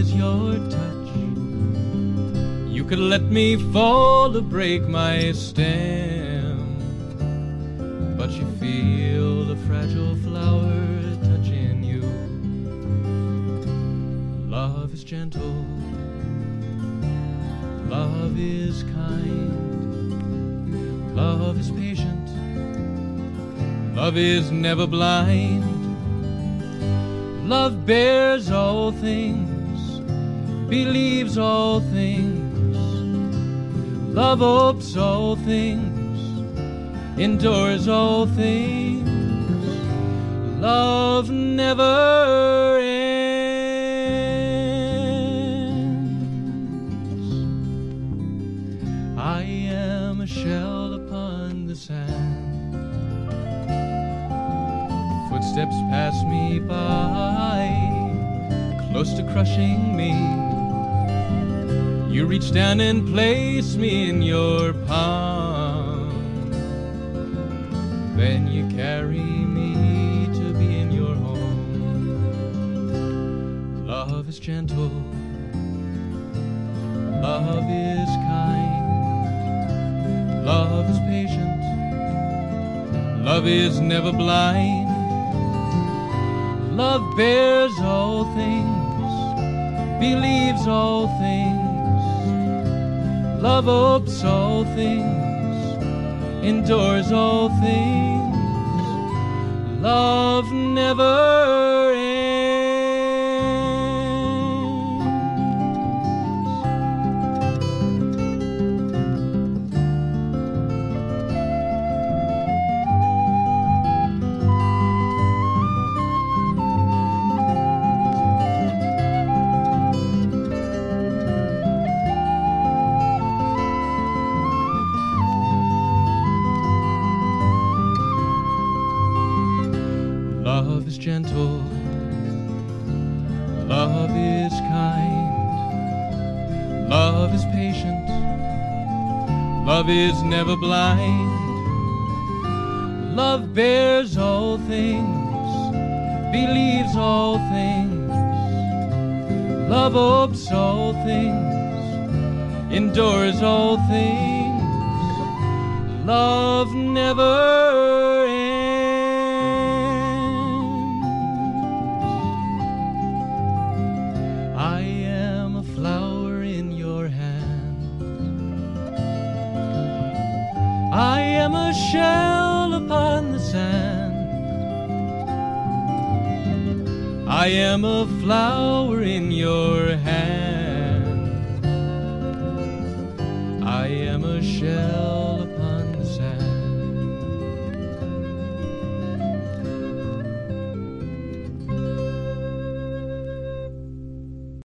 is your touch. You could let me fall or break my stem, but you feel the fragile flower touching you. Love is gentle, love is kind, love is patient, love is never blind. Love bears all things, believes all things. Love hopes all things, endures all things. Love never ends. I am a shell upon the sand. Footsteps pass me by, close to crushing me. You reach down and place me in your palm. Then you carry me to be in your home. Love is gentle, love is kind, love is patient, love is never blind. Love bears all things, believes all things. Love hopes all things, endures all things. Love never ends. Love is gentle, love is kind, love is patient, love is never blind. Love bears all things, believes all things. Love hopes all things, endures all things. Love never ends. I am a flower in your hand. I am a shell upon the sand. I am a flower in your hand. I am a shell